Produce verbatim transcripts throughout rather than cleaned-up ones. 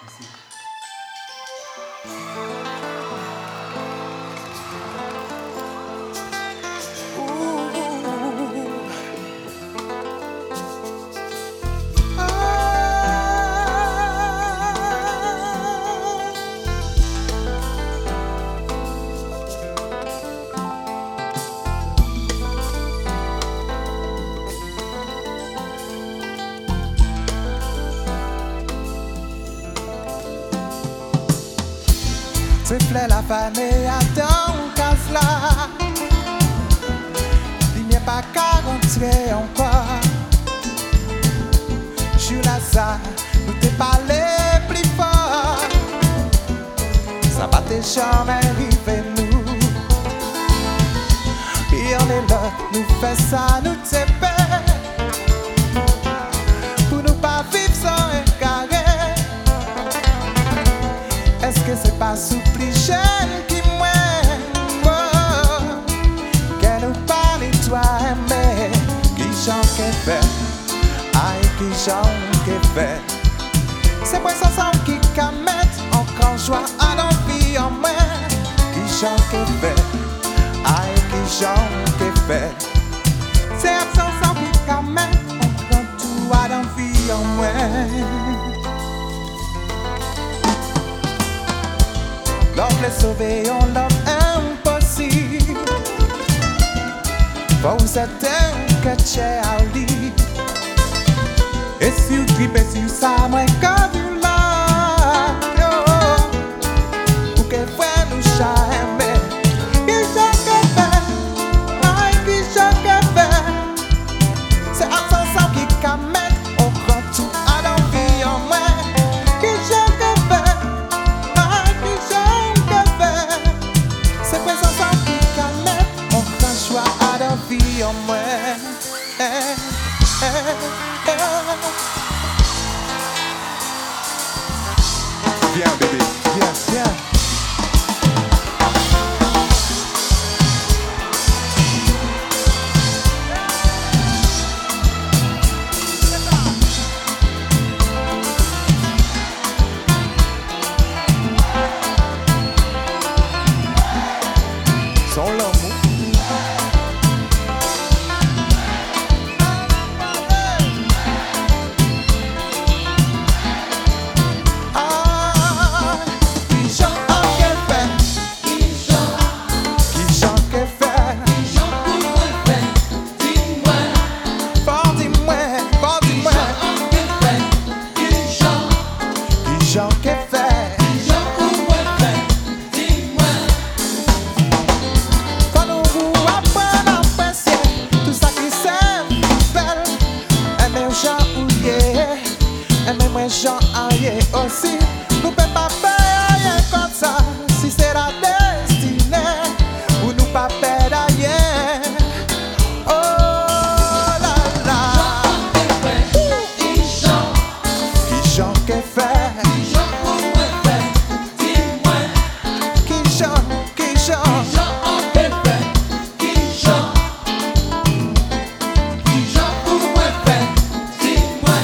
Siffler la famille à ton casse là. Il n'y a pas qu'à rentrer encore. J'suis là ça, nous t'ai parlé plus fort. Ça va te jamais arriver nous. Et on est là, nous fait ça, nous t'ai fait. Pour nous pas vivre sans un carré. Est-ce que c'est pas soupli jeune qui m'aime? Oh, qu'elle nous parle et toi aimer. Qui chante qu'elle fait? Aïe, qui chante qu'elle fait? C'est pour ça ensemble qui qu'à mettre encore joie à l'envie en moi. Qui chante qu'elle fait? Aïe, qui chante qu'elle fait? C'est absence ensemble qui qu'à mettre encore tout à l'envie en moi. L'homme les sauver, on l'homme impossible. Pour certains que tu es à lui. Et si vous tripez sur ça, moi quand vous l'avez, pour que vous nous jamais. Qui j'en fait, aïe, qui j'en fait. C'est ensemble qui qu'à mettre, on prend tout à l'envie en moi. Qui j'en fait, aïe, qui j'en c'est présent sans qui qu'à mettre, on prend choix à la vie en moi. Eh, eh, eh. Viens bébé, viens, viens. Son l'amour. Ah, qui chante qu'elle fait? Qui chante? Qui chante qu'elle fait? Qui chante qu'elle fait? Dis-moi. Fort dis-moi, fort dis-moi. Qui chante qu'elle fait? Qui chante? Qui chante qu'elle fait? Jean aïe aussi, nous peut pas faire rien comme ça. Si c'est la destinée, ou nous pas faire rien. Oh là là. Qui chante, qui chante qu'elle fait? Qui chante qu'elle fait? Dis-moi. Qui chante, qui chante? Qui chante qu'elle fait? Qui chante? Qui chante qu'elle fait? Dis-moi.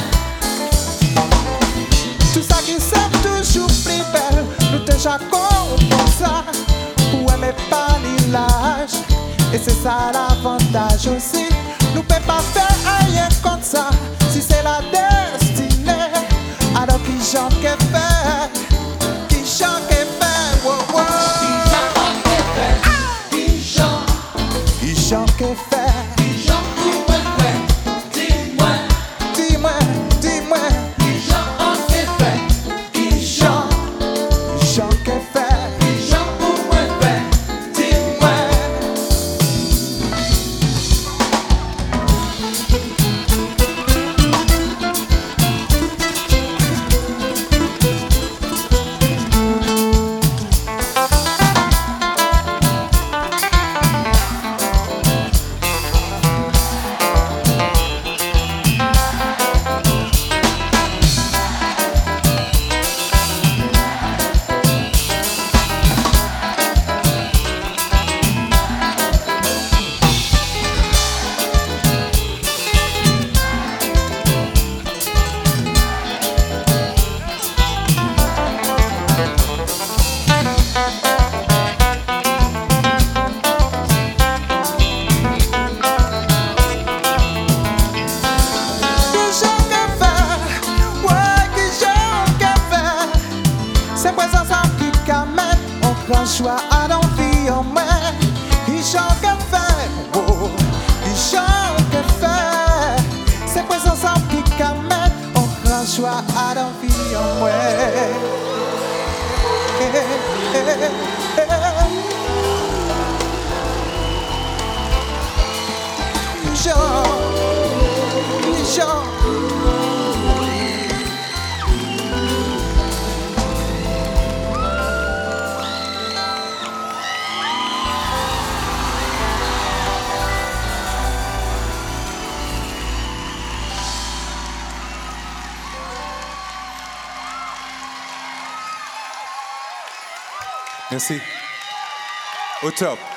Tout ça qui sert toujours plus belle, nous déjà comme ça. Pour aimer pas l'âge, et c'est ça l'avantage aussi. Nous peut pas faire rien comme ça. Si c'est la destinée, alors qui chante qu'elle fait? Qui chante qu'elle fait? Wow, wow. Qui chante qu'elle fait? Qui chante? Qui chante qu'elle fait? Qui chante qu'elle fait? Dis-moi. Dis-moi, dis-moi. choix à l'envie en main. Il chante qu'à faire, oh, il chante qu'à faire. C'est présent sans pique à mettre. On grand choix à l'envie en moi. Eh, eh, eh, eh. Jean, Jean. Merci. Au top.